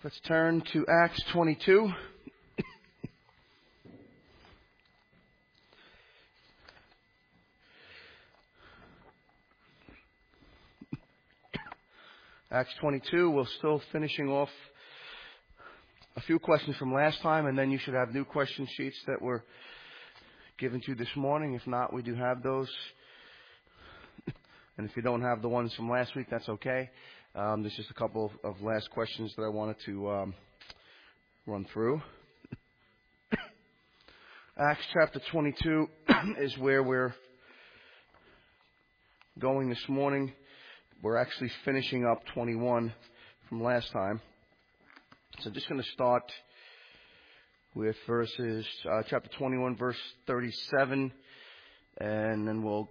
Let's turn to Acts 22. Acts 22, we're still finishing off a few questions from last time, and then you should have new question sheets that were given to you this morning. If not, we do have those. And if you don't have the ones from last week, that's okay. There's just a couple of last questions that I wanted to run through. Acts chapter 22 is where we're going this morning. We're actually finishing up 21 from last time. So I'm just going to start with chapter 21, verse 37, and then we'll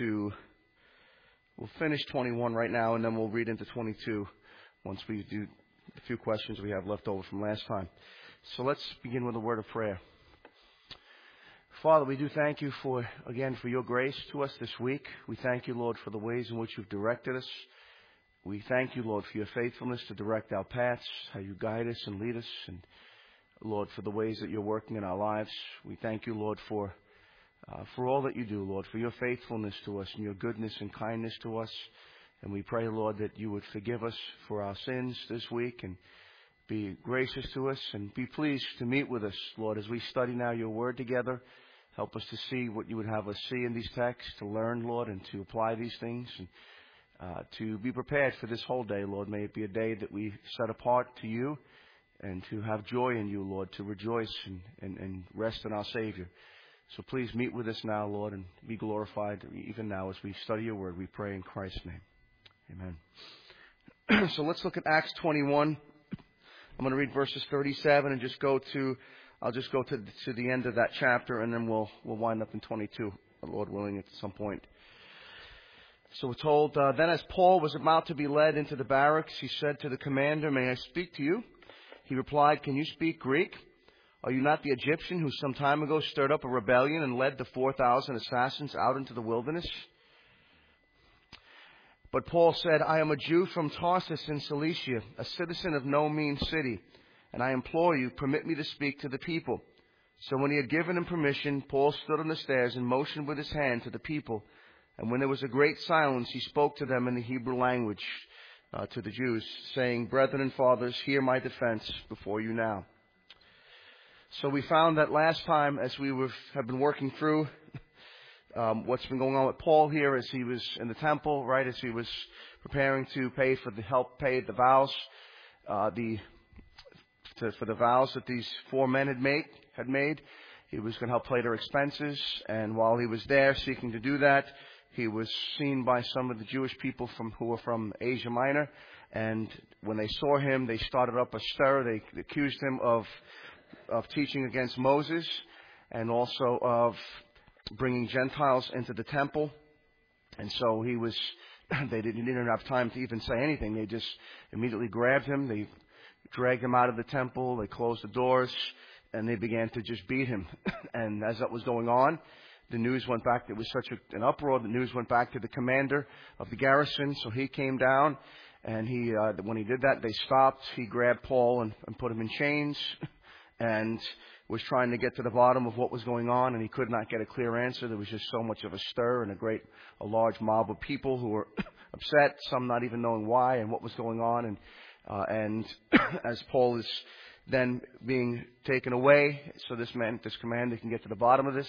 finish 21 right now, and then we'll read into 22 once we do a few questions we have left over from last time. So let's begin with a word of prayer. Father, we do thank you for your grace to us this week. We thank you, Lord, for the ways in which you've directed us. We thank you, Lord, for your faithfulness to direct our paths, how you guide us and lead us, and, Lord, for the ways that you're working in our lives. We thank you, Lord, for all that you do, Lord, for your faithfulness to us and your goodness and kindness to us. And we pray, Lord, that you would forgive us for our sins this week and be gracious to us and be pleased to meet with us, Lord, as we study now your word together. Help us to see what you would have us see in these texts, to learn, Lord, and to apply these things, and to be prepared for this whole day, Lord. May it be a day that we set apart to you and to have joy in you, Lord, to rejoice and rest in our Savior. So please meet with us now, Lord, and be glorified even now as we study your word. We pray in Christ's name. Amen. So let's look at Acts 21. I'm going to read verses 37 and I'll just go to the end of that chapter, and then we'll wind up in 22, Lord willing, at some point. So we're told, then as Paul was about to be led into the barracks, he said to the commander, "May I speak to you?" He replied, "Can you speak Greek? Are you not the Egyptian who some time ago stirred up a rebellion and led the 4,000 assassins out into the wilderness?" But Paul said, "I am a Jew from Tarsus in Cilicia, a citizen of no mean city, and I implore you, permit me to speak to the people." So when he had given him permission, Paul stood on the stairs and motioned with his hand to the people. And when there was a great silence, he spoke to them in the Hebrew language, to the Jews, saying, "Brethren and fathers, hear my defense before you now." So we found that last time, as we have been working through what's been going on with Paul here, as he was in the temple, right, as he was preparing to pay the vows, for the vows that these four men had made. He was going to help pay their expenses, and while he was there seeking to do that, he was seen by some of the Jewish people who were from Asia Minor, and when they saw him, they started up a stir. They accused him of teaching against Moses, and also of bringing Gentiles into the temple. And so they didn't even have time to even say anything. They just immediately grabbed him. They dragged him out of the temple. They closed the doors, and they began to just beat him. And as that was going on, the news went back. There was such an uproar. The news went back to the commander of the garrison. So he came down, and when he did that, they stopped. He grabbed Paul and put him in chains, and was trying to get to the bottom of what was going on, and he could not get a clear answer. There was just so much of a stir and a large mob of people who were upset, some not even knowing why and what was going on. And as Paul is then being taken away, so this commander can get to the bottom of this,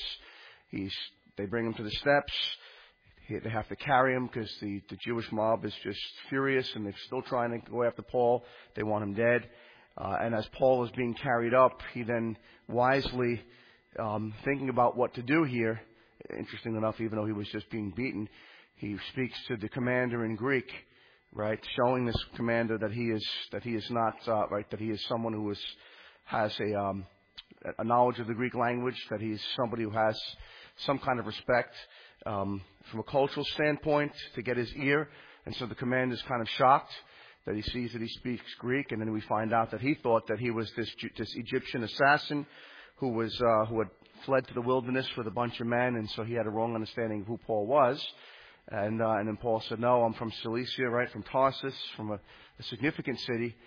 they bring him to the steps. They have to carry him because the Jewish mob is just furious, and they're still trying to go after Paul. They want him dead. And as Paul is being carried up, he then wisely, thinking about what to do here, interesting enough, even though he was just being beaten, he speaks to the commander in Greek, right, showing this commander that he is not right, that he is someone who has a knowledge of the Greek language, that he's somebody who has some kind of respect from a cultural standpoint to get his ear. And so the commander is kind of shocked that he sees that he speaks Greek, and then we find out that he thought that he was this Egyptian assassin who had fled to the wilderness with a bunch of men, and so he had a wrong understanding of who Paul was. And then Paul said, "No, I'm from Cilicia, right, from Tarsus, from a significant city,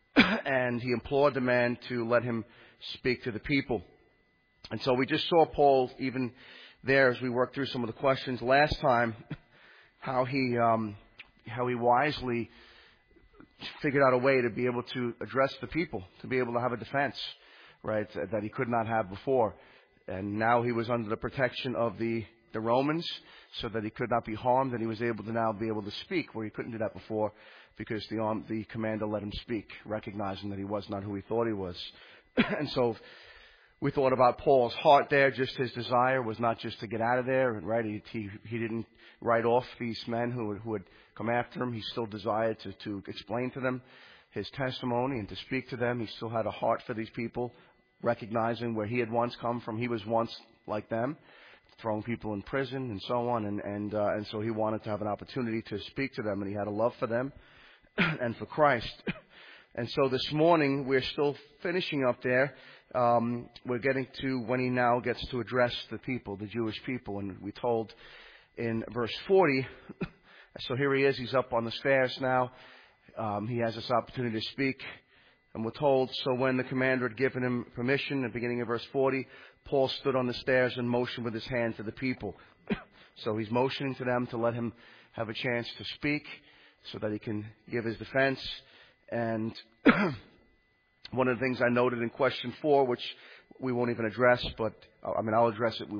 and he implored the man to let him speak to the people. And so we just saw Paul even there as we worked through some of the questions last time, how he wisely figured out a way to be able to address the people, to be able to have a defense, right, that he could not have before. And now he was under the protection of the Romans, so that he could not be harmed, and he was able to now be able to speak where he couldn't do that before, because the commander let him speak, recognizing that he was not who he thought he was. And so we thought about Paul's heart there. Just his desire was not just to get out of there, right? He didn't write off these men who had come after him. He still desired to explain to them his testimony and to speak to them. He still had a heart for these people, recognizing where he had once come from. He was once like them, throwing people in prison and so on. And so he wanted to have an opportunity to speak to them, and he had a love for them and for Christ. And so this morning, we're still finishing up there. We're getting to when he now gets to address the people, the Jewish people. And we told in verse 40, so here he is, he's up on the stairs now. He has this opportunity to speak. And we're told, so when the commander had given him permission, at the beginning of verse 40, Paul stood on the stairs and motioned with his hand to the people. So he's motioning to them to let him have a chance to speak so that he can give his defense. And one of the things I noted in question 4, which we won't even address, but I'll address it.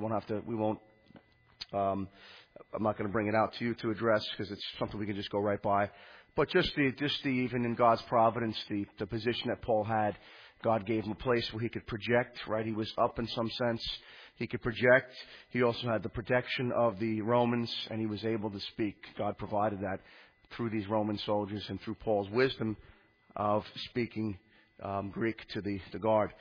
I'm not going to bring it out to you to address, because it's something we can just go right by. But just even in God's providence, the position that Paul had, God gave him a place where he could project, right? He was up in some sense. He could project. He also had the protection of the Romans, and he was able to speak. God provided that through these Roman soldiers and through Paul's wisdom of speaking Greek to the guard.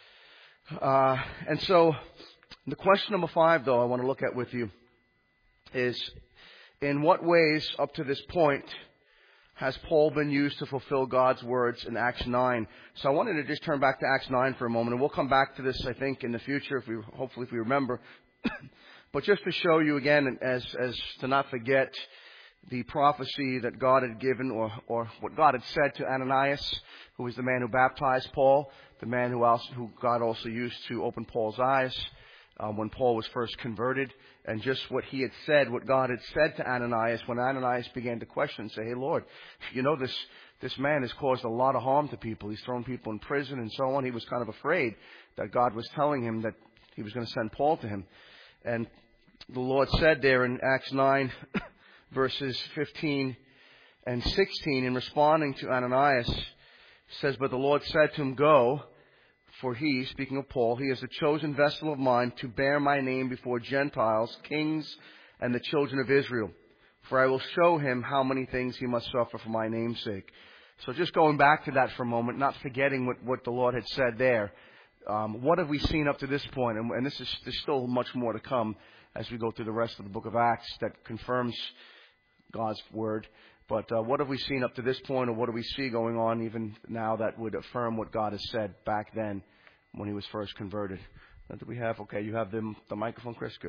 And so the question number 5, though, I want to look at with you is, in what ways up to this point has Paul been used to fulfill God's words in Acts 9? So I wanted to just turn back to Acts 9 for a moment, and we'll come back to this, I think, in the future, hopefully if we remember. But just to show you again, as to not forget the prophecy that God had given, or what God had said to Ananias, who was the man who baptized Paul, the man who God also used to open Paul's eyes when Paul was first converted, and just what he had said, what God had said to Ananias when Ananias began to question and say, hey, Lord, you know, this man has caused a lot of harm to people. He's thrown people in prison and so on. He was kind of afraid that God was telling him that he was going to send Paul to him. And the Lord said there in Acts 9, verses 15 and 16, in responding to Ananias, says, but the Lord said to him, go, for he, speaking of Paul, he is a chosen vessel of mine to bear my name before Gentiles, kings, and the children of Israel. For I will show him how many things he must suffer for my name's sake. So just going back to that for a moment, not forgetting what the Lord had said there. What have we seen up to this point? And there's still much more to come as we go through the rest of the book of Acts that confirms God's word. But what have we seen up to this point, or what do we see going on even now that would affirm what God has said back then when he was first converted? What do we have? Okay, you have the microphone, Chris? Good.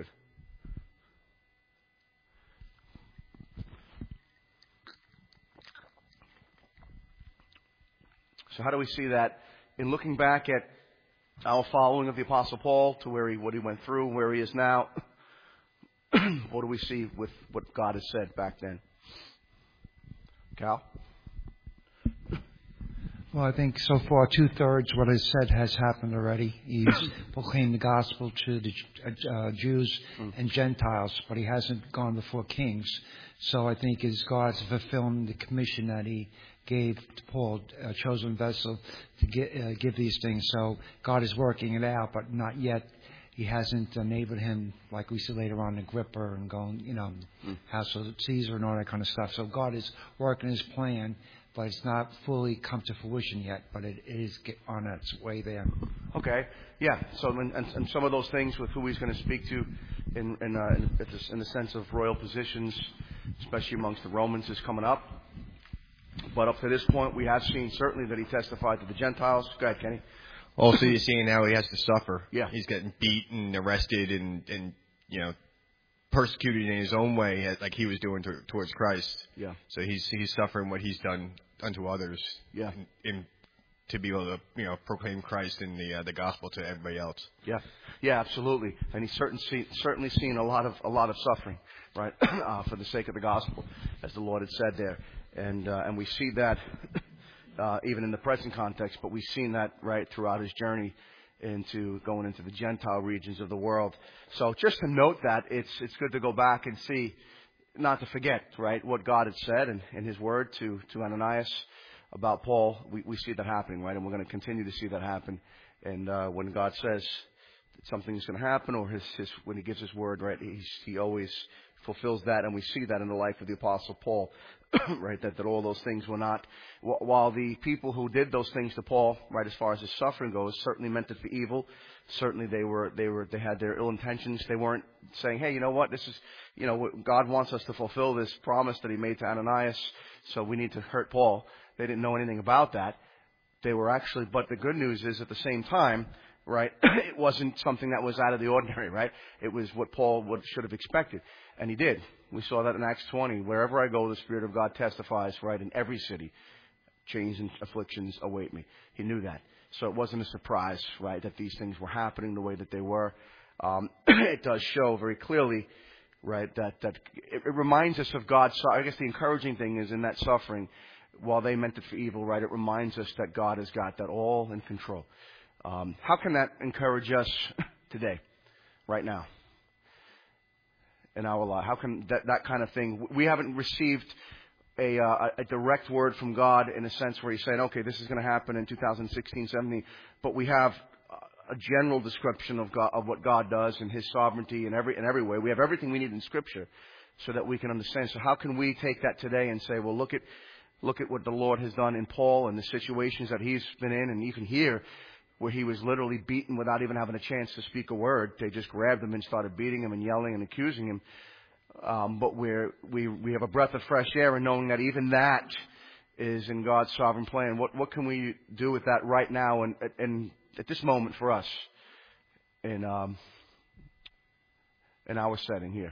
So how do we see that in looking back at our following of the Apostle Paul to what he went through, where he is now? What do we see with what God has said back then? Cal? Well, I think so far 2/3 what I said has happened already. He's proclaimed the gospel to the Jews and Gentiles, but he hasn't gone before kings. So I think it's God's fulfilling the commission that he gave to Paul, a chosen vessel, to give these things. So God is working it out, but not yet. He hasn't enabled him, like we see later on, Agrippa and going, House of Caesar and all that kind of stuff. So God is working his plan, but it's not fully come to fruition yet, but it is on its way there. Okay. Yeah. So, and some of those things with who he's going to speak to in the sense of royal positions, especially amongst the Romans, is coming up. But up to this point, we have seen certainly that he testified to the Gentiles. Go ahead, Kenny. Also, you're seeing now he has to suffer. Yeah. He's getting beaten, arrested, and persecuted in his own way, like he was doing towards Christ. Yeah. So he's suffering what he's done unto others. Yeah. In to be able to proclaim Christ and the gospel to everybody else. Yeah, absolutely. And he's certainly seen a lot of suffering, right, for the sake of the gospel, as the Lord had said there, and we see that even in the present context. But we've seen that right throughout his journey going into the Gentile regions of the world. So just to note that it's good to go back and see, not to forget, right, what God had said in his word to Ananias about Paul. We see that happening, right, and we're going to continue to see that happen. And when God says that something's going to happen, or when he gives his word, right, he always fulfills that, and we see that in the life of the Apostle Paul, right, that all those things were not, while the people who did those things to Paul, right, as far as his suffering goes, certainly meant it for evil. Certainly they had their ill intentions. They weren't saying, hey, you know what, this is, God wants us to fulfill this promise that he made to Ananias, so we need to hurt Paul. They didn't know anything about that. They were actually, but the good news is at the same time, right, it wasn't something that was out of the ordinary, right? It was what Paul should have expected. And he did. We saw that in Acts 20. Wherever I go, the Spirit of God testifies, right, in every city. Chains and afflictions await me. He knew that. So it wasn't a surprise, right, that these things were happening the way that they were. It does show very clearly, right, that it reminds us of God's, I guess the encouraging thing is in that suffering, while they meant it for evil, right, it reminds us that God has got that all in control. How can that encourage us today, right now, in our life? How can that kind of thing? We haven't received a direct word from God in a sense where he's saying, okay, this is going to happen in 2016, 17, but we have a general description of God, of what God does and his sovereignty in every way. We have everything we need in Scripture so that we can understand. So how can we take that today and say, well, look at what the Lord has done in Paul and the situations that he's been in, and even here, where he was literally beaten without even having a chance to speak a word. They just grabbed him and started beating him and yelling and accusing him. But we have a breath of fresh air in knowing that even that is in God's sovereign plan. What can we do with that right now and at this moment for us in our setting here?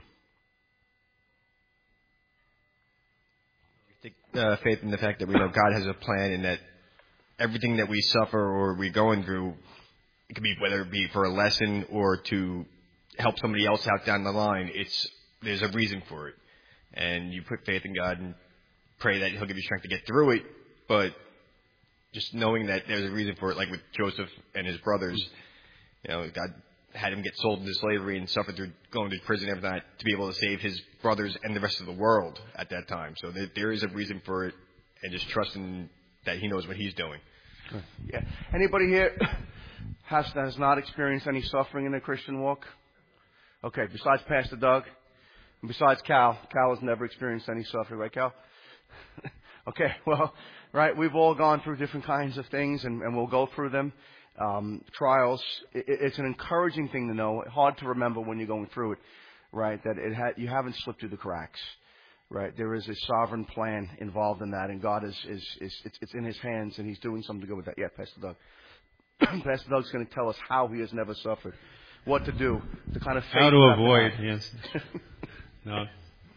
Faith in the fact that we know God has a plan, and that everything that we suffer or we're going through, it could be whether it be for a lesson or to help somebody else out down the line. There's a reason for it, and you put faith in God and pray that he'll give you strength to get through it. But just knowing that there's a reason for it, like with Joseph and his brothers, God had him get sold into slavery and suffer through going to prison and everything to be able to save his brothers and the rest of the world at that time. So there is a reason for it, and just trusting that he knows what he's doing. Yeah. Anybody here has not experienced any suffering in their Christian walk? Okay, besides Pastor Doug, and besides Cal. Cal has never experienced any suffering, right, Cal? Okay, well, right, we've all gone through different kinds of things, and we'll go through them. Trials. It's an encouraging thing to know. Hard to remember when you're going through it, right? That you haven't slipped through the cracks, right? There is a sovereign plan involved in that, and God it's in His hands, and He's doing something good with that. Yeah, Pastor Doug. Pastor Doug's going to tell us how he has never suffered, what to do, the kind of faith how to avoid. Yes. No,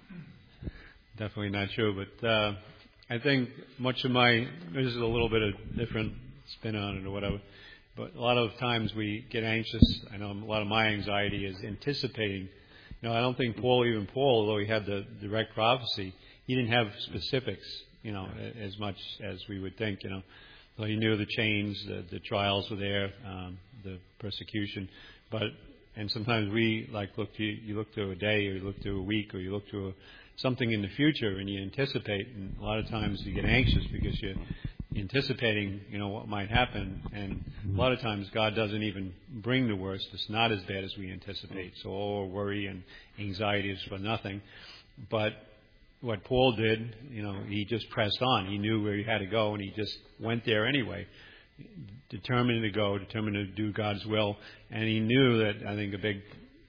definitely not true. But I think much of this is a little bit of different spin on it or whatever. But a lot of times we get anxious. I know a lot of my anxiety is anticipating. I don't think Paul, although he had the direct prophecy, he didn't have specifics, as much as we would think, So he knew the chains, the trials were there, the persecution. And sometimes we you look to a day, or you look to a week, or you look to something in the future, and you anticipate. And a lot of times you get anxious because you're anticipating, what might happen. And a lot of times God doesn't even bring the worst. It's not as bad as we anticipate. So all worry and anxiety is for nothing. But what Paul did, he just pressed on. He knew where he had to go, and he just went there anyway, determined to go, determined to do God's will. And he knew that, I think, a big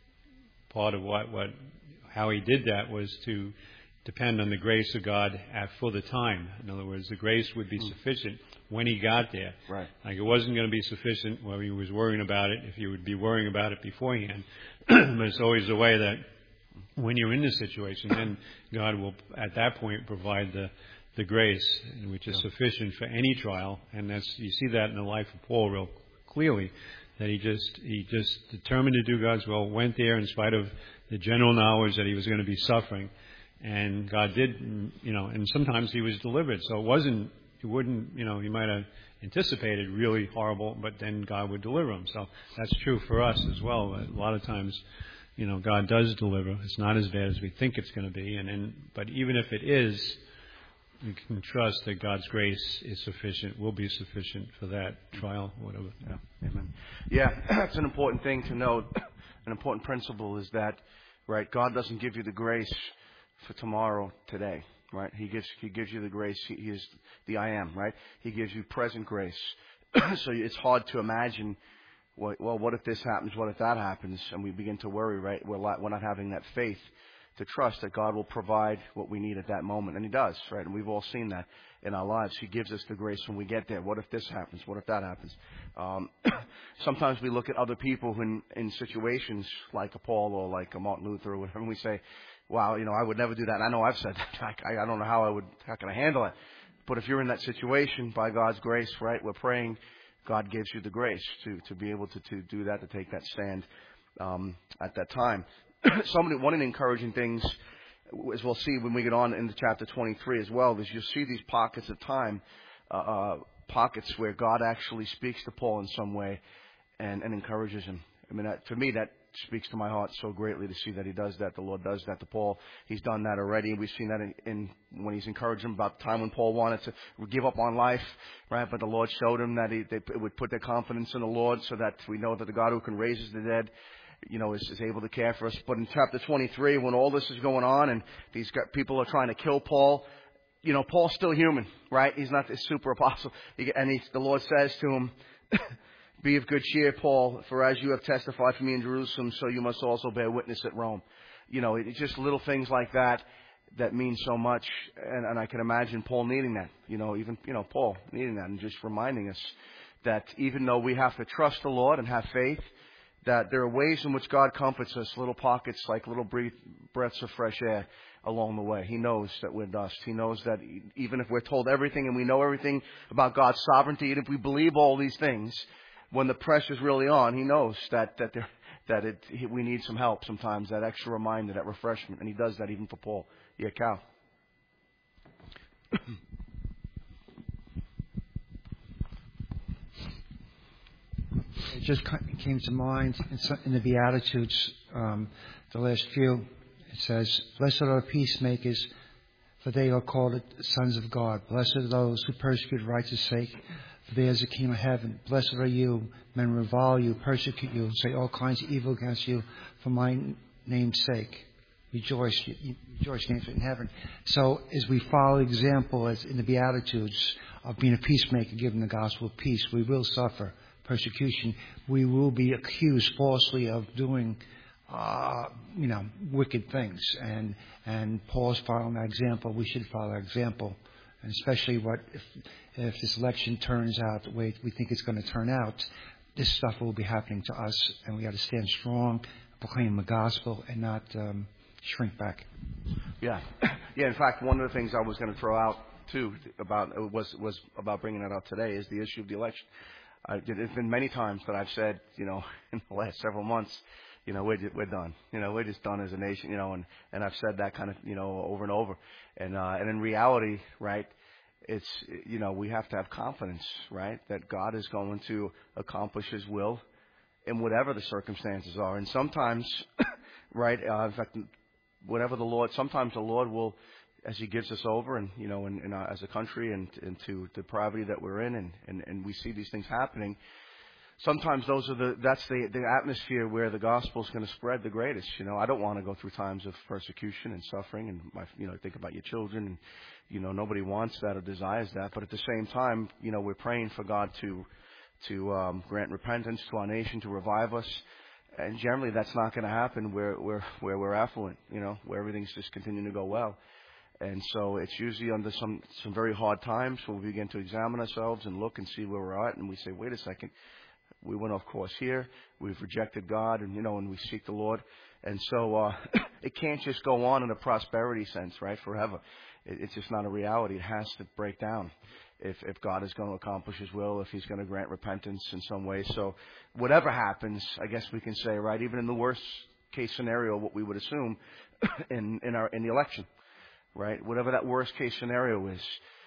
part of how he did that was to depend on the grace of God for the time. In other words, the grace would be sufficient when he got there. Right. Like it wasn't going to be sufficient when he was worrying about it, if he would be worrying about it beforehand. But it's always the way that when you're in this situation, then God will, at that point, provide the the grace, which is sufficient for any trial. And you see that in the life of Paul real clearly, that he just determined to do God's will, went there in spite of the general knowledge that he was going to be suffering. And God did, and sometimes he was delivered. So he might have anticipated really horrible, but then God would deliver him. So that's true for us as well. A lot of times, God does deliver. It's not as bad as we think it's going to be. But even if it is, we can trust that God's grace is sufficient, will be sufficient for that trial, whatever. Yeah. Amen. Yeah, that's an important thing to note. An important principle is that, right, God doesn't give you the grace for tomorrow, today, right? He gives you the grace. He is the I am, right? He gives you present grace. So it's hard to imagine, what if this happens? What if that happens? And we begin to worry, right? We're not having that faith to trust that God will provide what we need at that moment. And He does, right? And we've all seen that in our lives. He gives us the grace when we get there. What if this happens? What if that happens? Sometimes we look at other people in situations like a Paul or like a Martin Luther or whatever, and we say, wow, I would never do that. I know I've said that. I don't know how can I handle it? But if you're in that situation, by God's grace, right, we're praying, God gives you the grace to be able to do that, to take that stand at that time. One of the encouraging things, as we'll see when we get on into chapter 23 as well, is you'll see these pockets of time, pockets where God actually speaks to Paul in some way and encourages him. I mean, for me, that speaks to my heart so greatly to see that He does that. The Lord does that to Paul. He's done that already. We've seen that in when He's encouraged him about the time when Paul wanted to give up on life, right? But the Lord showed him that they would put their confidence in the Lord, so that we know that the God who can raise the dead, is able to care for us. But in chapter 23, when all this is going on and these people are trying to kill Paul, Paul's still human, right? He's not this super apostle. The Lord says to him, be of good cheer, Paul, for as you have testified for me in Jerusalem, so you must also bear witness at Rome. It's just little things like that mean so much. And I can imagine Paul needing that, Paul needing that, and just reminding us that even though we have to trust the Lord and have faith, that there are ways in which God comforts us, little pockets, like little breaths of fresh air along the way. He knows that we're dust. He knows that even if we're told everything and we know everything about God's sovereignty, and if we believe all these things, when the pressure's really on, He knows that we need some help sometimes, that extra reminder, that refreshment. And He does that even for Paul. Yeah, Cal. It just came to mind in the Beatitudes, the last few. It says, blessed are the peacemakers, for they are called sons of God. Blessed are those who persecute righteous sake, for theirs is the kingdom of heaven. Blessed are you, men revile you, persecute you, and say all kinds of evil against you for my name's sake. Rejoice in heaven. So as we follow the example as in the Beatitudes of being a peacemaker, giving the gospel of peace, we will suffer persecution. We will be accused falsely of doing wicked things. And Paul's following that example. We should follow that example. And especially if this election turns out the way we think it's going to turn out, this stuff will be happening to us, and we got to stand strong, proclaim the gospel, and not shrink back. Yeah. In fact, one of the things I was going to throw out too was about bringing that up today is the issue of the election. There's been many times that I've said, in the last several months, we're done. We're just done as a nation, and I've said that kind of, over and over. And in reality, right, it's, we have to have confidence, right, that God is going to accomplish His will in whatever the circumstances are. And sometimes, right, in fact, sometimes the Lord will, as He gives us over and, as a country and to depravity that we're in and we see these things happening, sometimes that's the atmosphere where the gospel is going to spread the greatest. I don't want to go through times of persecution and suffering, and think about your children, and nobody wants that or desires that. But at the same time, we're praying for God to grant repentance to our nation, to revive us. And generally, that's not going to happen where we're affluent, where everything's just continuing to go well. And so it's usually under some very hard times when we begin to examine ourselves and look and see where we're at, and we say, wait a second. We went off course here. We've rejected God, and and we seek the Lord. And so it can't just go on in a prosperity sense, right, forever. It's just not a reality. It has to break down if God is going to accomplish His will, if He's going to grant repentance in some way. So whatever happens, I guess we can say, right, even in the worst case scenario, what we would assume in the election, right, whatever that worst case scenario is,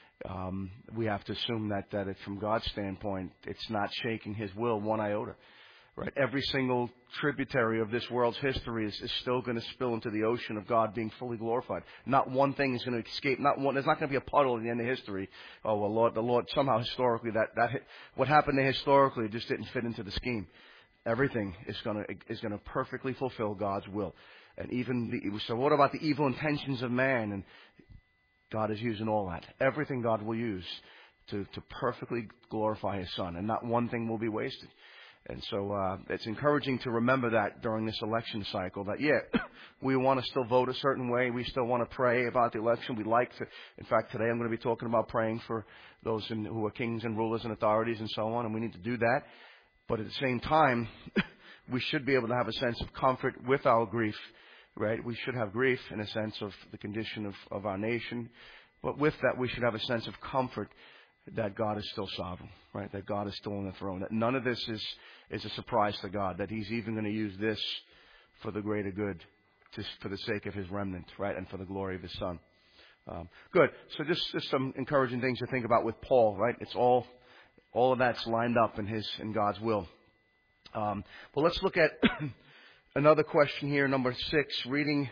we have to assume that it, from God's standpoint, it's not shaking His will one iota. Right, every single tributary of this world's history is still going to spill into the ocean of God being fully glorified. Not one thing is going to escape. There's not going to be a puddle at the end of history. Oh well, the Lord somehow historically what happened there historically just didn't fit into the scheme. Everything is going to perfectly fulfill God's will. And so what about the evil intentions of man? And God is using all that. Everything God will use to perfectly glorify His Son, and not one thing will be wasted. And so it's encouraging to remember that during this election cycle, that, we want to still vote a certain way. We still want to pray about the election. In fact, today I'm going to be talking about praying for those who are kings and rulers and authorities and so on, and we need to do that. But at the same time, we should be able to have a sense of comfort with our grief, right? We should have grief in a sense of the condition of our nation. But with that, we should have a sense of comfort that God is still sovereign, right? That God is still on the throne. That none of this is a surprise to God. That He's even going to use this for the greater good, for the sake of His remnant, right? And for the glory of His Son. Good. So just some encouraging things to think about with Paul, right? It's all of that's lined up in God's will. Well, let's look at another question here, number 6, reading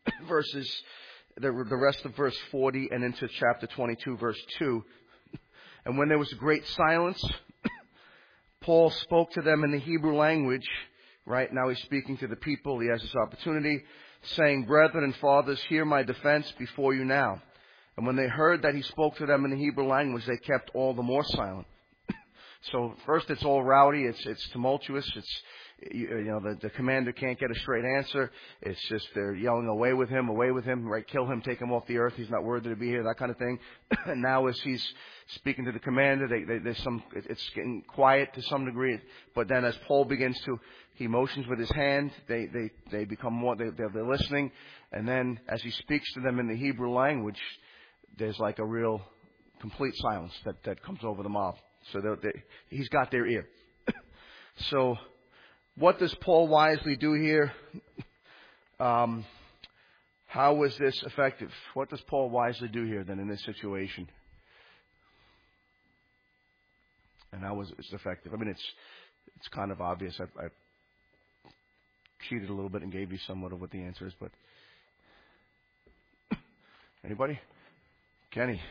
the rest of verse 40 and into chapter 22, verse 2. And when there was a great silence, Paul spoke to them in the Hebrew language. Right now he's speaking to the people. He has this opportunity, saying, "Brethren and fathers, hear my defense before you now." And when they heard that he spoke to them in the Hebrew language, they kept all the more silent. So first, it's all rowdy. It's tumultuous. The commander can't get a straight answer. It's just they're yelling, away with him, right? Kill him, take him off the earth. He's not worthy to be here, that kind of thing. And now as he's speaking to the commander, it's getting quiet to some degree. But then as Paul he motions with his hand, they become more, they're listening. And then as he speaks to them in the Hebrew language, there's like a real complete silence that comes over the mob. So he's got their ear. So what does Paul wisely do here? How was this effective? What does Paul wisely do here then in this situation? And how was it effective? I mean, it's kind of obvious. I cheated a little bit and gave you somewhat of what the answer is, but anybody? Kenny.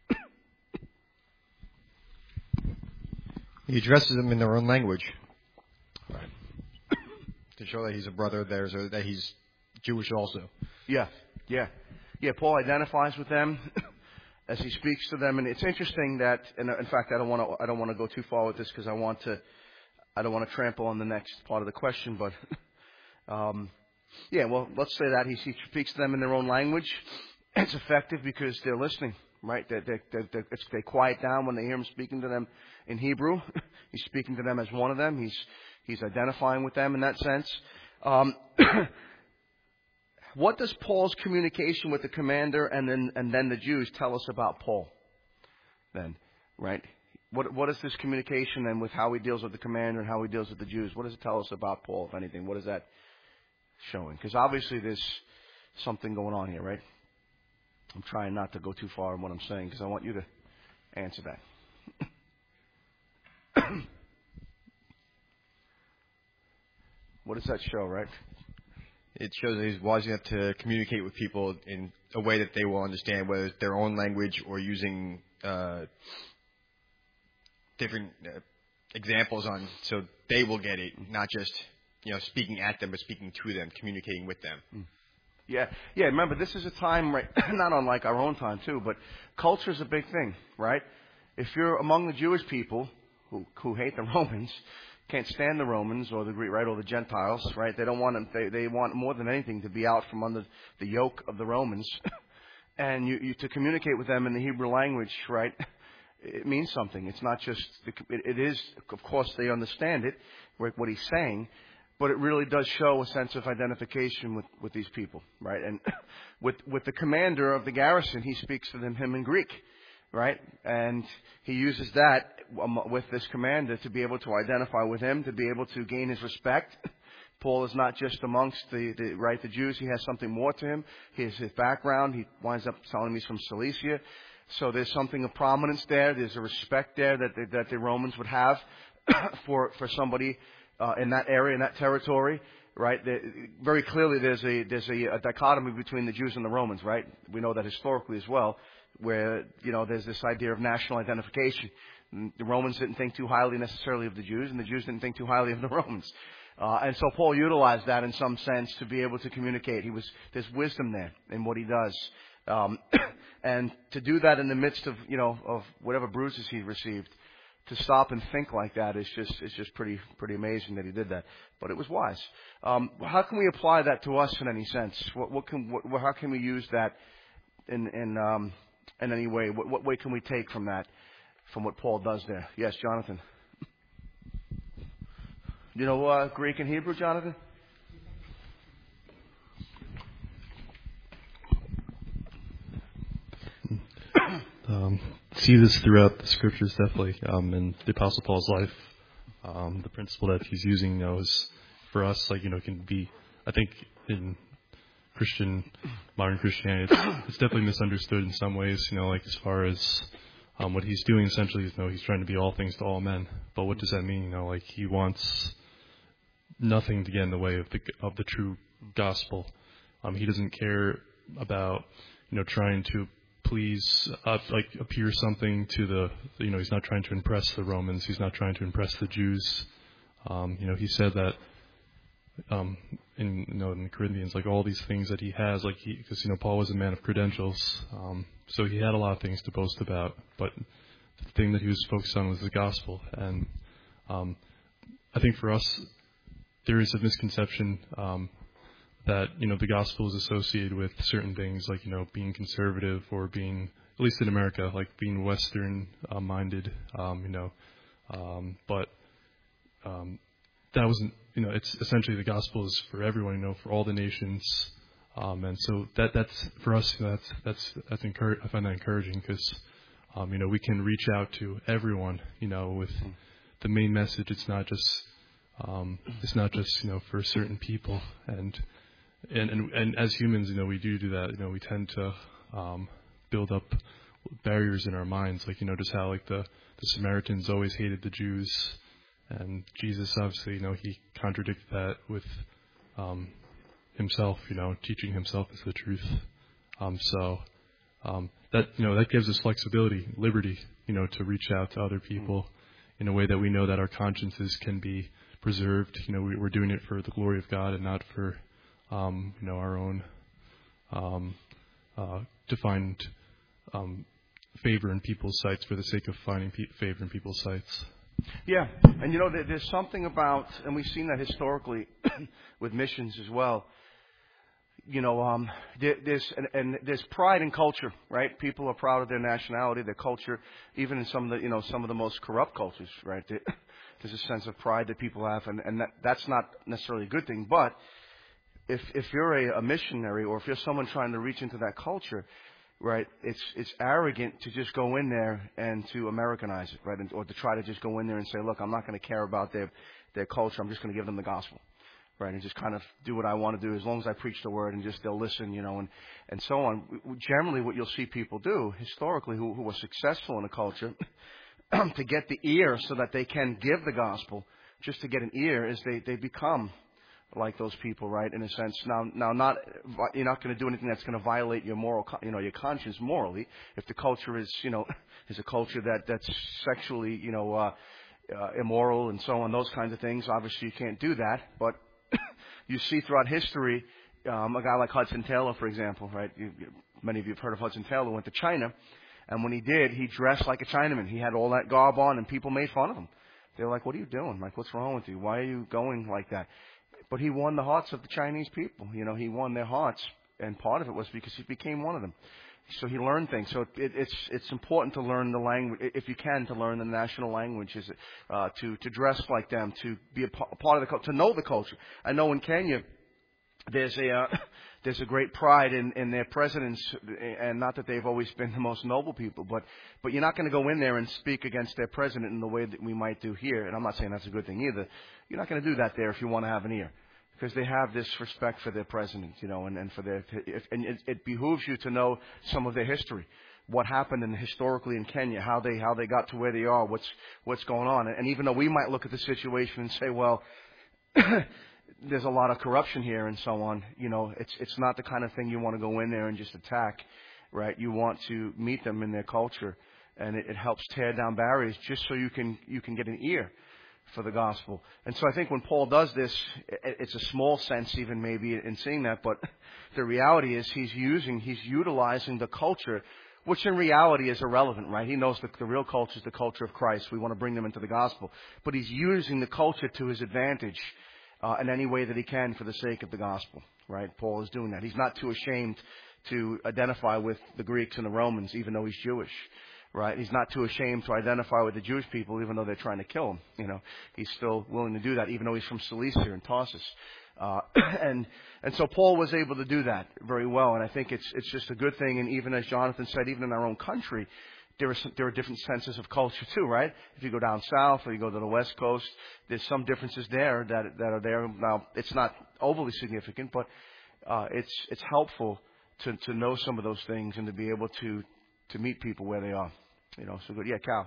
He addresses them in their own language. Right. To show that he's a brother of theirs, or that he's Jewish also. Yeah. Paul identifies with them as he speaks to them, and it's interesting that, and in fact, I don't want to go too far with this because I don't want to trample on the next part of the question, but let's say that he speaks to them in their own language. It's effective because they're listening, right? They quiet down when they hear him speaking to them in Hebrew. He's speaking to them as one of them. He's identifying with them in that sense. What does Paul's communication with the commander and then the Jews tell us about Paul? Then, right? What is this communication then with how he deals with the commander and how he deals with the Jews? What does it tell us about Paul, if anything? What is that showing? Because obviously there's something going on here, right? I'm trying not to go too far in what I'm saying because I want you to answer that. What does that show, right? It shows that he's wise enough to communicate with people in a way that they will understand, whether it's their own language or using different examples so they will get it, not just speaking at them, but speaking to them, communicating with them. Yeah. Remember, this is a time, right, not unlike our own time too, but culture is a big thing, right? If you're among the Jewish people who hate the Romans, can't stand the Romans or the Greek, right, or the Gentiles, right? They don't want them. They want more than anything to be out from under the yoke of the Romans, and you to communicate with them in the Hebrew language, right? It means something. It's not just. It is, of course, they understand it, right, what he's saying, but it really does show a sense of identification with these people, right? And with the commander of the garrison, he speaks to him in Greek, right? And he uses that with this commander to be able to identify with him, to be able to gain his respect. Paul is not just amongst the Jews. He has something more to him. His background. He winds up telling me he's from Cilicia. So there's something of prominence there. There's a respect there that the Romans would have for somebody in that area, in that territory, right? Very clearly, there's a dichotomy between the Jews and the Romans, right? We know that historically as well, where there's this idea of national identification. The Romans didn't think too highly necessarily of the Jews, and the Jews didn't think too highly of the Romans. And so Paul utilized that in some sense to be able to communicate. There's wisdom there in what he does. And to do that in the midst of whatever bruises he received, to stop and think like that is just pretty amazing that he did that. But it was wise. How can we apply that to us in any sense? How can we use that in any way? What way can we take from that, from what Paul does there? Yes, Jonathan. You know Greek and Hebrew, Jonathan? See this throughout the scriptures, definitely, in the Apostle Paul's life. The principle that he's using now is for us, can be, I think, in modern Christianity, it's definitely misunderstood in some ways, as far as what he's doing essentially is, he's trying to be all things to all men. But what does that mean? He wants nothing to get in the way of the true gospel. He doesn't care about, trying to please, appear something to he's not trying to impress the Romans. He's not trying to impress the Jews. He said that, in the Corinthians, all these things that he has, because Paul was a man of credentials, so he had a lot of things to boast about, but the thing that he was focused on was the gospel. And I think for us, there is a misconception that the gospel is associated with certain things, like being conservative, or being, at least in America, being Western minded, but that wasn't, it's essentially the gospel is for everyone, for all the nations, and so that's for us. That's I find that encouraging, because we can reach out to everyone, with the main message. It's not just for certain people, and as humans, we do that. We tend to build up barriers in our minds, just how the Samaritans always hated the Jews, and Jesus obviously, he contradicted that with himself, teaching himself as the truth. So that gives us flexibility, liberty, to reach out to other people in a way that we know that our consciences can be preserved. We're doing it for the glory of God and not for our own to find favor in people's sights for the sake of finding favor in people's sights. Yeah, and there's something about, and we've seen that historically with missions as well. There's pride in culture, right? People are proud of their nationality, their culture, even in some of the most corrupt cultures, right? There's a sense of pride that people have, and that's not necessarily a good thing. But if you're a missionary, or if you're someone trying to reach into that culture, right, it's arrogant to just go in there and to Americanize it, right, or to try to just go in there and say, look, I'm not going to care about their culture. I'm just going to give them the gospel, right, and just kind of do what I want to do as long as I preach the word, and just they'll listen, and so on. Generally, what you'll see people do historically, who are successful in a culture, to get the ear so that they can give the gospel, just to get an ear, is they become like those people, right? In a sense, now, you're not going to do anything that's going to violate your moral, your conscience morally. If the culture is, is a culture that's sexually, immoral and so on, those kinds of things, obviously you can't do that. But you see throughout history, a guy like Hudson Taylor, for example, right? Many of you have heard of Hudson Taylor, went to China, and when he did, he dressed like a Chinaman. He had all that garb on, and people made fun of him. They were like, "What are you doing? Like, what's wrong with you? Why are you going like that?" But he won the hearts of the Chinese people. He won their hearts, and part of it was because he became one of them. So he learned things. So it's important to learn the language, if you can, to learn the national languages, to dress like them, to be a part of the culture, to know the culture. I know in Kenya, there's a great pride in their presidents, and not that they've always been the most noble people, but you're not going to go in there and speak against their president in the way that we might do here. And I'm not saying that's a good thing either. You're not going to do that there if you want to have an ear, because they have this respect for their president, and for and it behooves you to know some of their history, what happened historically in Kenya, how they got to where they are, what's going on. And even though we might look at the situation and say, well, there's a lot of corruption here and so on, it's not the kind of thing you want to go in there and just attack, right? You want to meet them in their culture, and it helps tear down barriers just so you can get an ear for the gospel. And so I think when Paul does this, it's a small sense even maybe in seeing that, but the reality is he's utilizing the culture, which in reality is irrelevant, right? He knows the real culture is the culture of Christ. We want to bring them into the gospel. But he's using the culture to his advantage in any way that he can for the sake of the gospel, right? Paul is doing that. He's not too ashamed to identify with the Greeks and the Romans, even though he's Jewish. Right? He's not too ashamed to identify with the Jewish people, even though they're trying to kill him. He's still willing to do that, even though he's from Cilicia and Tarsus. And so Paul was able to do that very well. And I think it's just a good thing. And even as Jonathan said, even in our own country, there are different senses of culture too, right? If you go down south or you go to the West Coast, there's some differences there that are there. Now, it's not overly significant, but it's helpful to know some of those things and to be able to meet people where they are. So good. Yeah, Cal.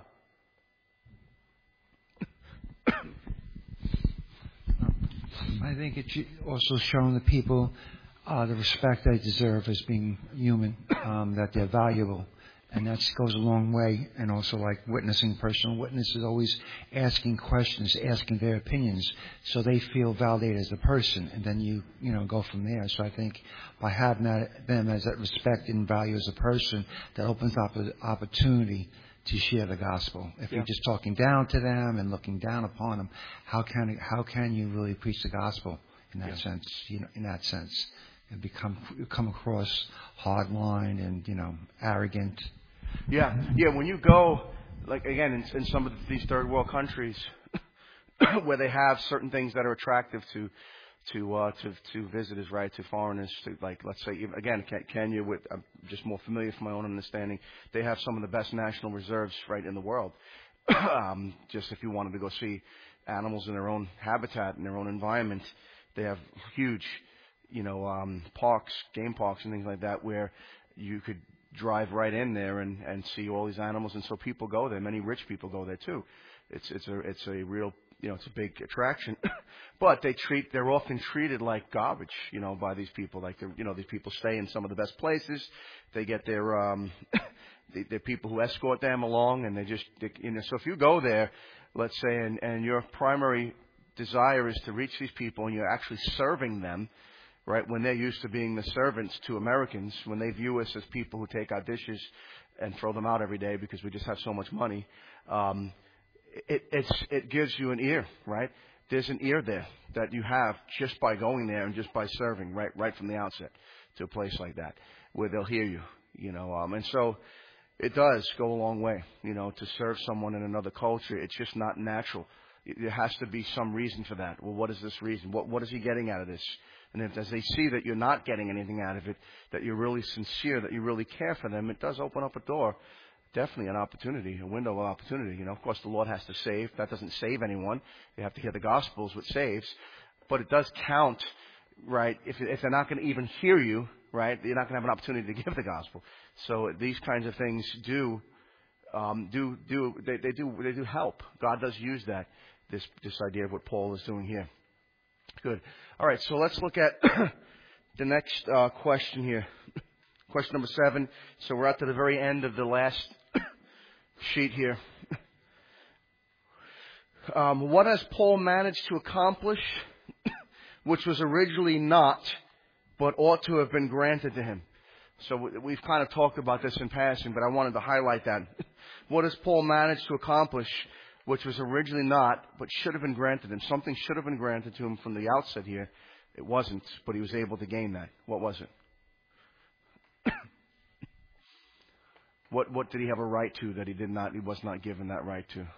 I think it's also showing the people the respect they deserve as being human, that they're valuable. And that goes a long way. And also like witnessing, personal witness is always asking questions, asking their opinions, so they feel validated as a person. And then you go from there. So I think by having them as that respect and value as a person, that opens up an opportunity to share the gospel. If you're just talking down to them and looking down upon them, how can you really preach the gospel in that sense? In that sense, and come across hardline and arrogant. Yeah. When you go, like again, in some of these third world countries, where they have certain things that are attractive to visitors, right? To foreigners, to like, let's say, again, Kenya. I'm just more familiar from my own understanding. They have some of the best national reserves, right, in the world. Just if you wanted to go see animals in their own habitat, in their own environment, they have huge, parks, game parks, and things like that, where you could drive right in there and see all these animals. And so people go there. Many rich people go there too. It's a real, it's a big attraction. But they're often treated like garbage, by these people. Like these people stay in some of the best places. They get their they're people who escort them along, and so if you go there, let's say, and your primary desire is to reach these people, and you're actually serving them, right, when they're used to being the servants to Americans, when they view us as people who take our dishes and throw them out every day because we just have so much money, it gives you an ear, right? There's an ear there that you have just by going there and just by serving right from the outset to a place like that where they'll hear you, and so it does go a long way, to serve someone in another culture. It's just not natural. There has to be some reason for that. Well, what is this reason? What is he getting out of this? And as they see that you're not getting anything out of it, that you're really sincere, that you really care for them, it does open up a door, definitely an opportunity, a window of opportunity. Of course, the Lord has to save. That doesn't save anyone. They have to hear the Gospels, which saves. But it does count, right? If they're not going to even hear you, right, you're not going to have an opportunity to give the Gospel. So these kinds of things do help. God does use that, this idea of what Paul is doing here. Good. All right, so let's look at the next question here. Question number 7. So we're at the very end of the last sheet here. What has Paul managed to accomplish which was originally not, but ought to have been granted to him? So we've kind of talked about this in passing, but I wanted to highlight that. What has Paul managed to accomplish which was originally not, but should have been granted him? Something should have been granted to him from the outset here. It wasn't, but he was able to gain that. What was it? What did he have a right to that he was not given that right to?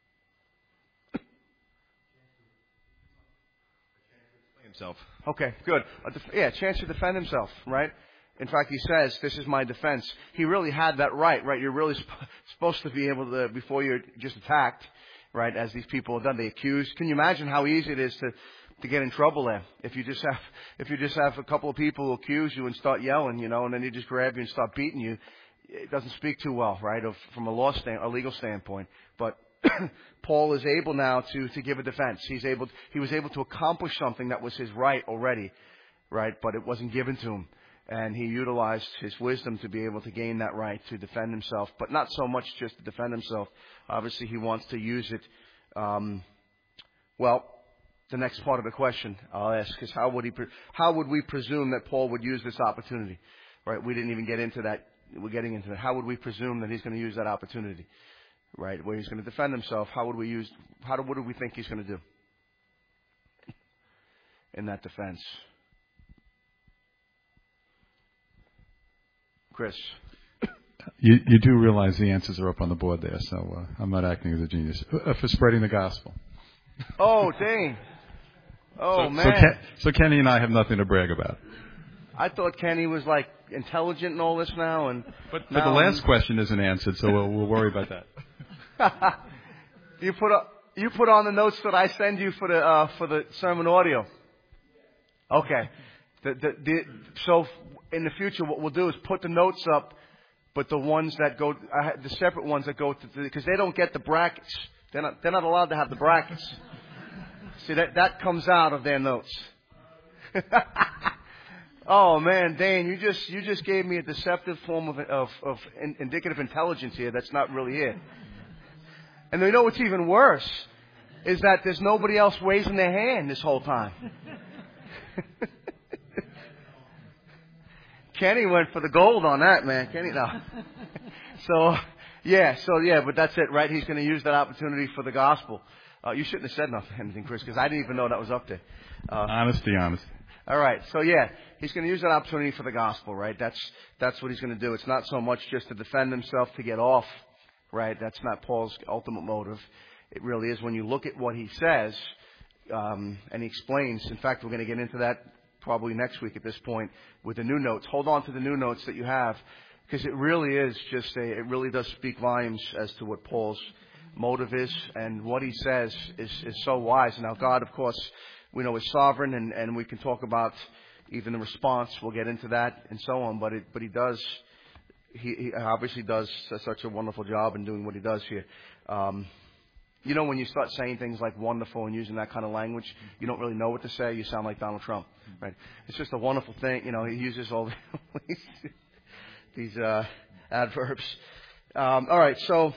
Himself. Okay, good. Chance to defend himself, right? In fact, he says, "This is my defense." He really had that right? You're really supposed to be able to, before you're just attacked, right? As these people have done, they accuse. Can you imagine how easy it is to get in trouble there? If you just have a couple of people who accuse you and start yelling, and then they just grab you and start beating you, it doesn't speak too well, right? From a legal standpoint, but. Paul is able now to give a defense. He was able to accomplish something that was his right already, right? But it wasn't given to him. And he utilized his wisdom to be able to gain that right to defend himself, but not so much just to defend himself. Obviously, he wants to use it. The next part of the question I'll ask is how would we presume that Paul would use this opportunity? Right? We didn't even get into that. We're getting into it. How would we presume that he's going to use that opportunity? Right, where he's going to defend himself. What do we think he's going to do in that defense? Chris? You do realize the answers are up on the board there, so I'm not acting as a genius. For spreading the gospel. Oh, dang. Oh, man. So Kenny and I have nothing to brag about. I thought Kenny was like intelligent and all this now. But the last question isn't answered, so we'll worry about that. You put on the notes that I send you for the sermon audio. Okay. So in the future, what we'll do is put the notes up, but the ones that go, the separate ones that go to, because they don't get the brackets. They're not allowed to have the brackets. See, that comes out of their notes. Oh man, Dane, you just gave me a deceptive form of indicative intelligence here. That's not really it. And you know what's even worse is that there's nobody else raising their hand this whole time. Kenny went for the gold on that, man. Kenny, no. So but that's it, right? He's going to use that opportunity for the gospel. You shouldn't have said anything, Chris, because I didn't even know that was up there. Honesty. All right. So he's going to use that opportunity for the gospel, right? That's what he's going to do. It's not so much just to defend himself to get off. Right? That's not Paul's ultimate motive. It really is when you look at what he says, and he explains. In fact, we're going to get into that probably next week at this point with the new notes. Hold on to the new notes that you have, because it really is it really does speak volumes as to what Paul's motive is, and what he says is so wise. Now, God, of course, we know is sovereign, and we can talk about even the response. We'll get into that and so on. But he does. He obviously does such a wonderful job in doing what he does here. When you start saying things like wonderful and using that kind of language, you don't really know what to say. You sound like Donald Trump, right? It's just a wonderful thing. He uses all these adverbs. All right. So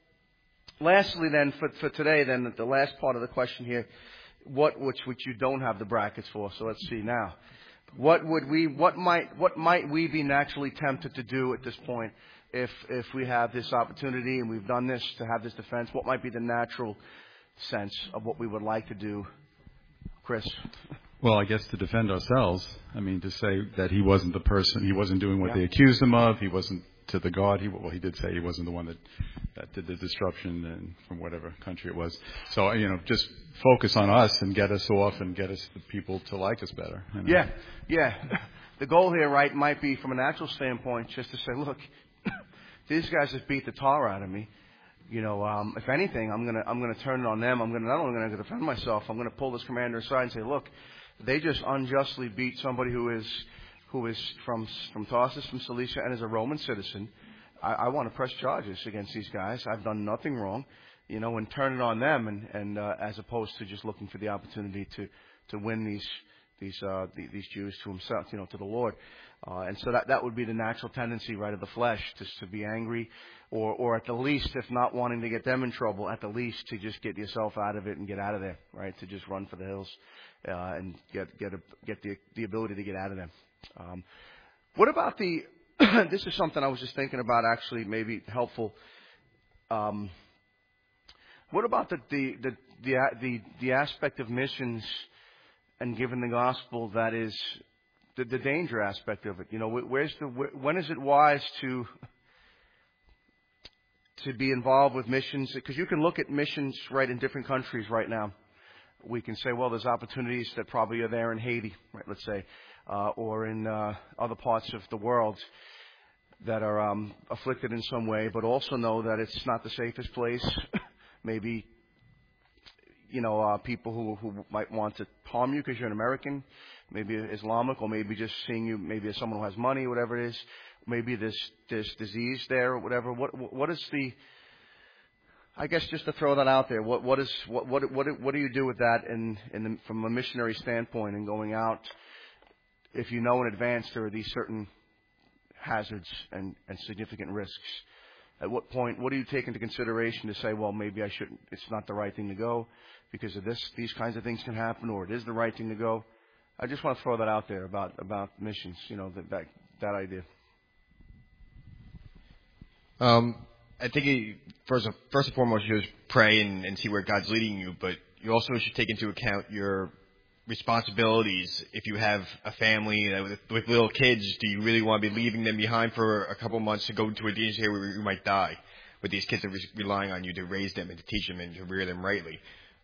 lastly then, for today then, the last part of the question here, which you don't have the brackets for. So let's see now. What might we be naturally tempted to do at this point if we have this opportunity and we've done this to have this defense? What might be the natural sense of what we would like to do, Chris? Well, I guess to defend ourselves. I mean, to say that he wasn't the person, he wasn't doing what they accused him of. He wasn't to the God. He did say he wasn't the one that did the disruption and from whatever country it was. So, just focus on us and get us off and get us the people to like us better. Yeah. The goal here, right, might be from a natural standpoint just to say, look, these guys have beat the tar out of me. If anything, I'm gonna turn it on them. I'm not only gonna defend myself. I'm gonna pull this commander aside and say, look, they just unjustly beat somebody who is from Tarsus, from Cilicia, and is a Roman citizen. I want to press charges against these guys. I've done nothing wrong, and turn it on them, and as opposed to just looking for the opportunity to win these Jews to himself, to the Lord. And so that would be the natural tendency, right, of the flesh, just to be angry, or at the least, if not wanting to get them in trouble, at the least to just get yourself out of it and get out of there, right? To just run for the hills and get the ability to get out of them. What about this is something I was just thinking about, actually, maybe helpful. What about the aspect of missions and giving the gospel that is the danger aspect of it? When is it wise to to be involved with missions, because you can look at missions right in different countries right now. We can say, well, there's opportunities that probably are there in Haiti, right, let's say, or in other parts of the world that are afflicted in some way, but also know that it's not the safest place. Maybe, people who might want to harm you because you're an American, maybe Islamic, or maybe just seeing you maybe as someone who has money, whatever it is. Maybe there's disease there or whatever. What is the? I guess just to throw that out there, what do you do with that from a missionary standpoint and going out? If you know in advance there are these certain hazards and significant risks, at what point, what do you take into consideration to say, well, maybe I shouldn't? It's not the right thing to go because of this. These kinds of things can happen, or it is the right thing to go. I just want to throw that out there about missions. That idea. I think first and foremost, you just pray and see where God's leading you, but you also should take into account your responsibilities. If you have a family with little kids, do you really want to be leaving them behind for a couple months to go to a dangerous area where you might die? But these kids are relying on you to raise them and to teach them and to rear them rightly.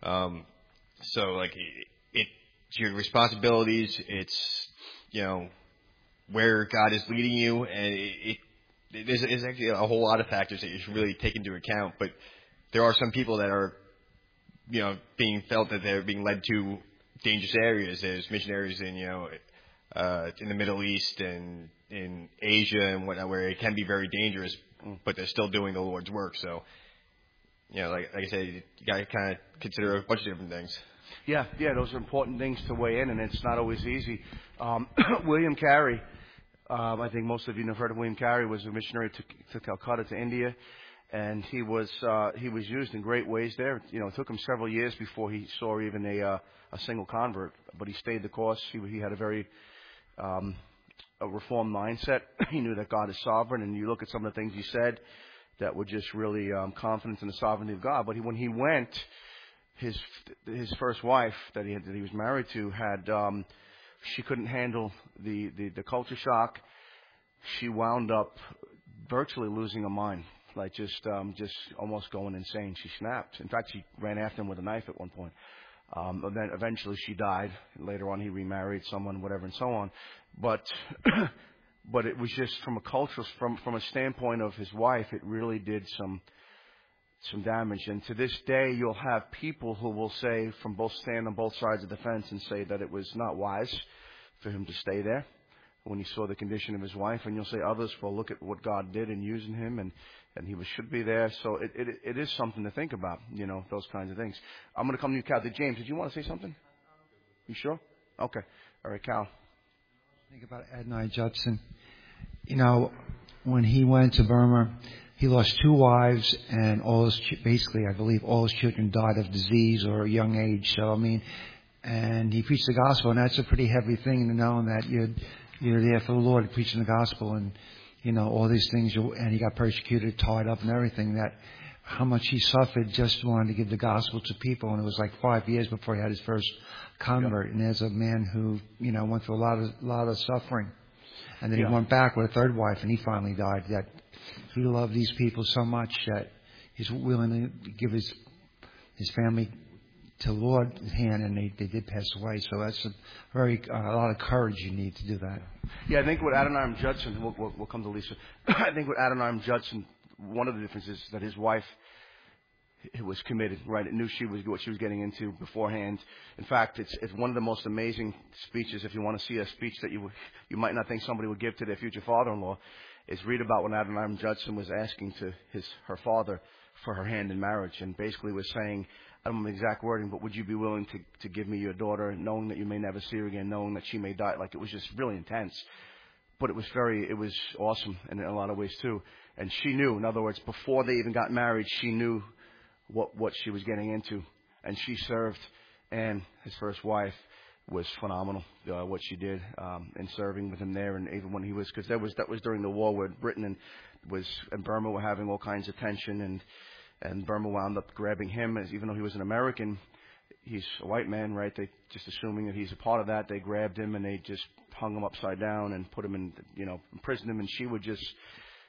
It's your responsibilities. It's, where God is leading you, and there's actually a whole lot of factors that you should really take into account. But there are some people that are, being felt that they're being led to dangerous areas. There's missionaries in the Middle East and in Asia and whatnot, where it can be very dangerous, but they're still doing the Lord's work. So, like I said, you got to kind of consider a bunch of different things. Yeah, those are important things to weigh in, and it's not always easy. William Carey, I think most of you have heard of William Carey, was a missionary to Calcutta, to India, and he was used in great ways there. It took him several years before he saw even a single convert, but he stayed the course. He had a very a reformed mindset. He knew that God is sovereign, and you look at some of the things he said that were just really confidence in the sovereignty of God. But when he went, his first wife that he was married to had she couldn't handle the culture shock. She wound up virtually losing her mind, like just almost going insane. She snapped. In fact, she ran after him with a knife at one point. And then eventually she died. Later on, he remarried someone, whatever, and so on. But it was just from a cultural, from a standpoint of his wife, it really did some damage. And to this day, you'll have people who will say, stand on both sides of the fence and say that it was not wise for him to stay there when he saw the condition of his wife. And you'll say others, well, look at what God did in using him, and he should be there. So it is something to think about, those kinds of things. I'm going to come to you, Cal. James, did you want to say something? You sure? Okay. All right, Cal. Think about Adonai Judson. When he went to Burma, he lost 2 wives, and I believe all his children died of disease or a young age. So, and he preached the gospel, and that's a pretty heavy thing to know that you're there for the Lord preaching the gospel, and all these things, and he got persecuted, tied up, and everything. That how much he suffered just wanting to give the gospel to people, and it was like 5 years before he had his first convert. And there's a man who went through a lot of suffering, and then he went back with a 3rd wife, and he finally died. That he loved these people so much that he's willing to give his family to the Lord's hand, and they did pass away. So that's a lot of courage you need to do that. Yeah, I think with Adoniram Judson, we'll come to Lisa. I think with Adoniram Judson, one of the differences is that his wife was committed, right? It knew what she was getting into beforehand. In fact, it's one of the most amazing speeches. If you want to see a speech that you might not think somebody would give to their future father-in-law, is read about when Adoniram Judson was asking to her father for her hand in marriage, and basically was saying, I don't know the exact wording, but would you be willing to give me your daughter, knowing that you may never see her again, knowing that she may die? Like, it was just really intense. But it was awesome in a lot of ways too. And she knew, in other words, before they even got married, she knew what she was getting into. And she served, and his first wife was phenomenal, what she did in serving with him there. And even when he was, because that was during the war where Britain and Burma were having all kinds of tension, and Burma wound up grabbing him, even though he was an American. He's a white man, right? They just assuming that he's a part of that. They grabbed him and they just hung him upside down and put him in, imprisoned him. And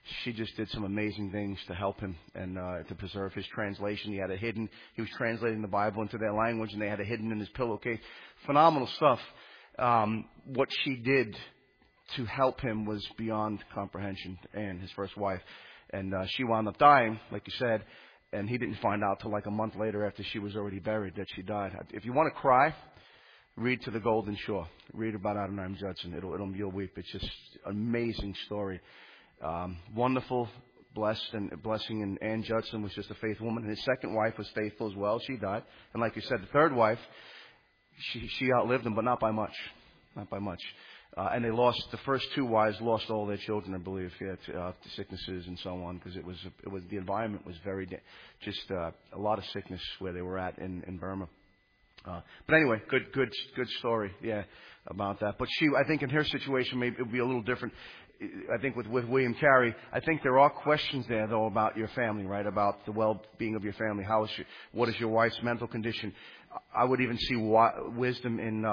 she just did some amazing things to help him and to preserve his translation. He had it hidden. He was translating the Bible into their language, and they had it hidden in his pillowcase. Phenomenal stuff. What she did to help him was beyond comprehension. Anne, his first wife, and she wound up dying, like you said, and he didn't find out till like a month later after she was already buried that she died. If you want to cry, read To the Golden Shore. Read about Adoniram Judson. You'll weep. It's just an amazing story. Wonderful, blessing, and Ann Judson was just a faithful woman. And his second wife was faithful as well. She died. And like you said, the third wife, she outlived him, but not by much. Not by much. And they lost, the first two wives lost all their children, I believe, to sicknesses and so on, because the environment was very, a lot of sickness where they were at in Burma. But anyway, good story, about that. But I think in her situation, maybe it would be a little different. I think with William Carey, I think there are questions there, though, about your family, right? About the well-being of your family. What is your wife's mental condition? I would even see wisdom in,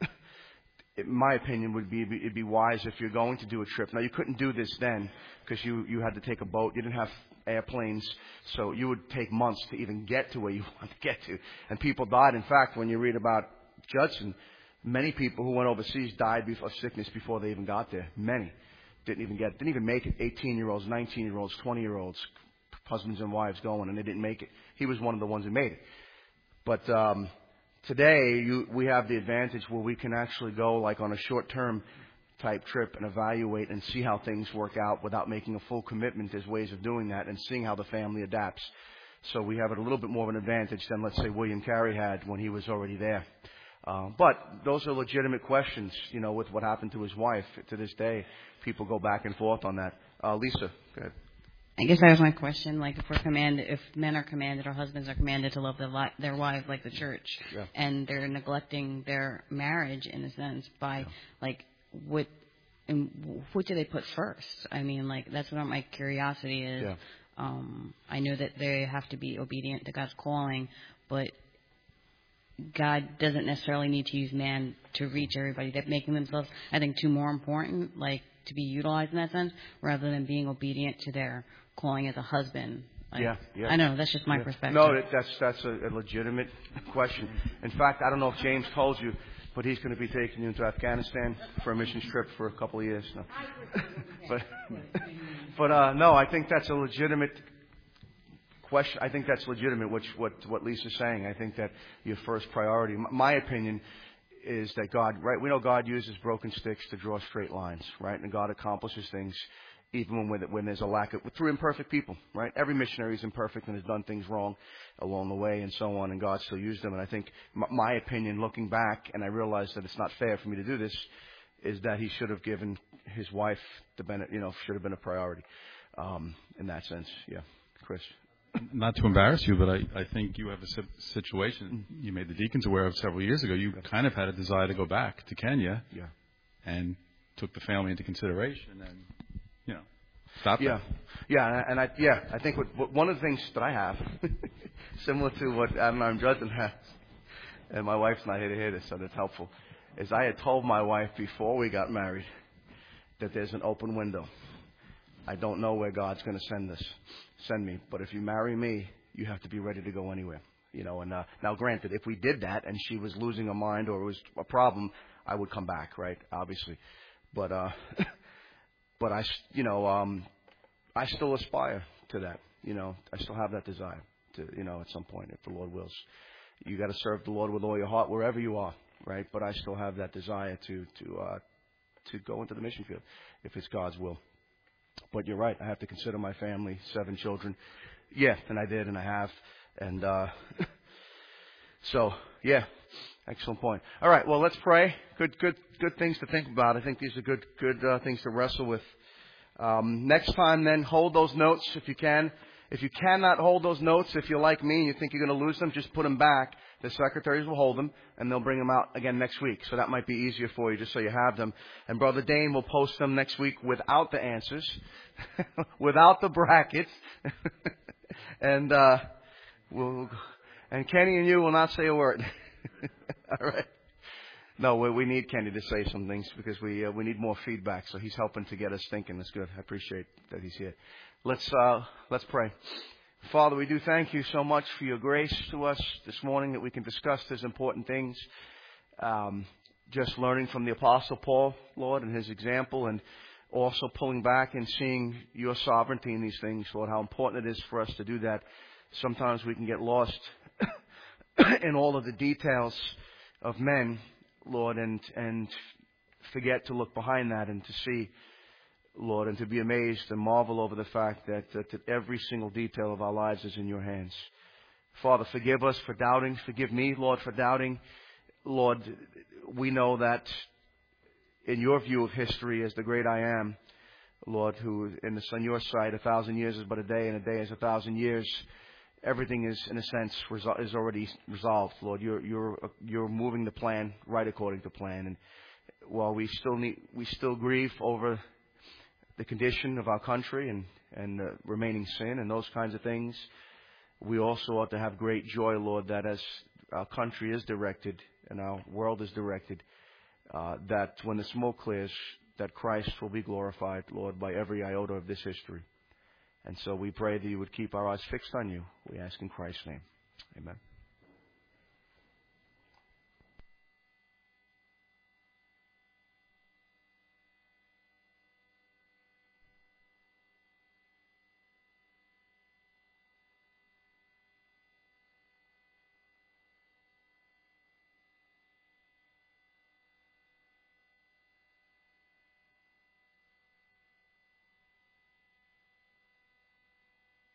in my opinion, it'd be wise if you're going to do a trip. Now, you couldn't do this then because you had to take a boat. You didn't have airplanes, so you would take months to even get to where you want to get to. And people died. In fact, when you read about Judson, many people who went overseas died of sickness before they even got there. Many didn't even make it. 18-year-olds, 19-year-olds, 20-year-olds, husbands and wives going, and they didn't make it. He was one of the ones who made it. But today, we have the advantage where we can actually go like on a short-term type trip and evaluate and see how things work out without making a full commitment. There's ways of doing that and seeing how the family adapts. So we have it a little bit more of an advantage than, let's say, William Carey had when he was already there. But those are legitimate questions, with what happened to his wife. To this day, people go back and forth on that. Lisa, go ahead. I guess that was my question. Like, if men are commanded or husbands are commanded to love their wives like the church, and they're neglecting their marriage in a sense by, what do they put first? I mean, that's what my curiosity is. Yeah. I know that they have to be obedient to God's calling, but God doesn't necessarily need to use man to reach everybody. They're making themselves, I think, too more important, to be utilized in that sense, rather than being obedient to their calling as a husband. Yeah. I know, that's just my perspective. No, that's a legitimate question. In fact, I don't know if James told you, but he's going to be taking you into Afghanistan for a missions trip for a couple of years. No. but no, I think that's a legitimate question. I think that's legitimate, what Lisa's saying. I think that your first priority, my opinion, is that God, right? We know God uses broken sticks to draw straight lines, right? And God accomplishes things even when there's a lack of, through imperfect people, right? Every missionary is imperfect and has done things wrong along the way and so on, and God still used them. And I think my opinion, looking back, and I realize that it's not fair for me to do this, is that he should have given his wife should have been a priority in that sense. Yeah, Chris. Not to embarrass you, but I think you have a situation you made the deacons aware of several years ago. You kind of had a desire to go back to Kenya, and took the family into consideration, and stopped. I think one of the things that I have, similar to what Adoniram Judson has, and my wife's not here to hear this, so that's helpful, is I had told my wife before we got married that there's an open window. I don't know where God's going to send me, but if you marry me, you have to be ready to go anywhere. And now granted, if we did that and she was losing her mind or it was a problem, I would come back, right? Obviously, but I still aspire to that. I still have that desire to, at some point, if the Lord wills. You got to serve the Lord with all your heart wherever you are, right? But I still have that desire to go into the mission field if it's God's will. But you're right. I have to consider my family, 7 children. Yeah, and I did, and I have. And so, yeah, excellent point. All right, well, let's pray. Good things to think about. I think these are good things to wrestle with. Next time, then, hold those notes if you can. If you cannot hold those notes, if you're like me and you think you're going to lose them, just put them back. The secretaries will hold them, and they'll bring them out again next week. So that might be easier for you, just so you have them. And Brother Dane will post them next week without the answers, without the brackets. And Kenny and you will not say a word. All right. No, we need Kenny to say some things because we need more feedback. So he's helping to get us thinking. That's good. I appreciate that he's here. Let's pray. Father, we do thank you so much for your grace to us this morning that we can discuss these important things. Just learning from the Apostle Paul, Lord, and his example, and also pulling back and seeing your sovereignty in these things, Lord, how important it is for us to do that. Sometimes we can get lost in all of the details of men, Lord, and forget to look behind that and to see, Lord, and to be amazed and marvel over the fact that every single detail of our lives is in your hands. Father, forgive us for doubting. Forgive me, Lord, for doubting. Lord, we know that in your view of history as the great I am, Lord, who on your side 1,000 years is but a day and a day is 1,000 years. Everything is, in a sense, is already resolved, Lord. You're moving the plan right according to plan. And while we still grieve over the condition of our country and remaining sin and those kinds of things, we also ought to have great joy, Lord, that as our country is directed and our world is directed, that when the smoke clears, that Christ will be glorified, Lord, by every iota of this history. And so we pray that you would keep our eyes fixed on you. We ask in Christ's name. Amen.